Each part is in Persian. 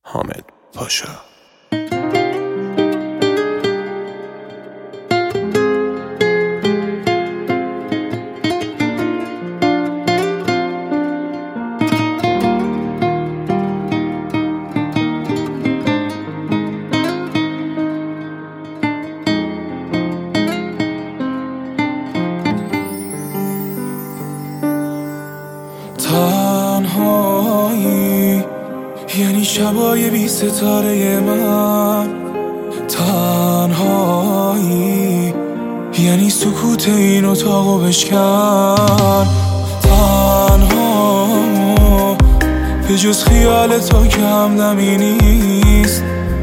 حامد پاشا. تنهایی یعنی شبای بی ستاره من، تنهایی یعنی سکوت این اتاقو بشکن، تنها به جز خیال تو که همدمی نیست،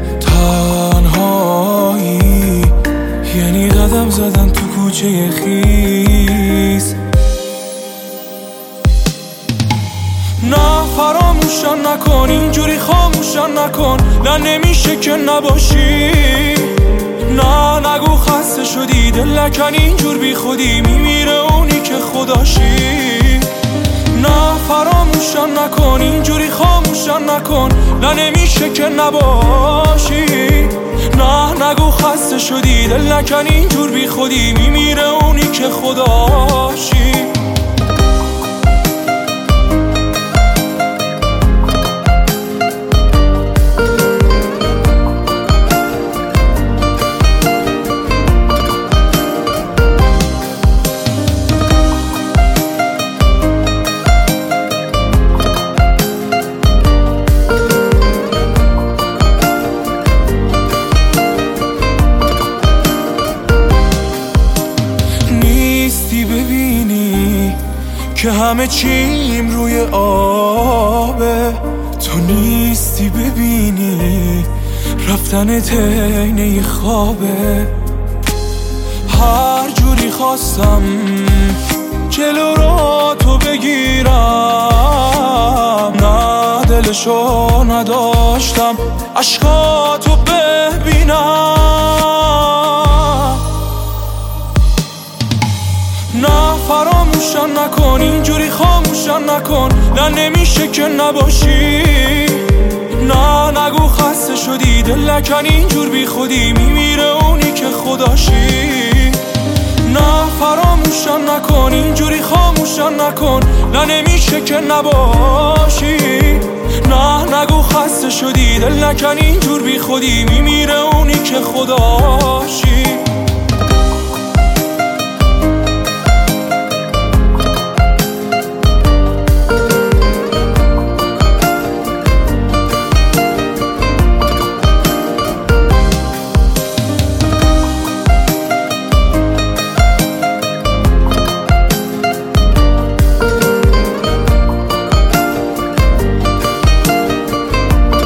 تنهایی یعنی قدم زدن تو کوچه خیس. نه فراموشم نکن، اینجوری خاموشم نکن، نه نمیشه که نباشی، نه نگو خسته شدی، دل نکن اینجور بی خودی، میمیره اونی که خداشی. نه فراموشم نکن، اینجوری خاموشم نکن، نه نمیشه که نباشی، نه نگو خسته شدی، دل نکن اینجور بی خودی، میمیره اونی که خداشی. ببینی که همه چیم روی آبه، تو نیستی ببینی رفتن عین خوابه. هر جوری خواستم جلو رو تو بگیرم، نه دلشو نداشتم عشقاتو ببینم. نه فراموشم نکن، اینجوری خاموشم نکن، نه نمیشه که نباشی، نه نگو خسته شدی، دل نکن اینجور بی خودی، میمیره اونی که خداشی. نه فراموشم نکن، اینجوری خاموشم نکن، نه نمیشه که نباشی، نه نگو خسته شدی، دل نکن اینجور بی خودی، میمیره اونی که خداشی.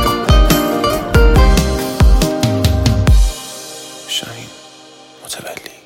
شاهین متولی.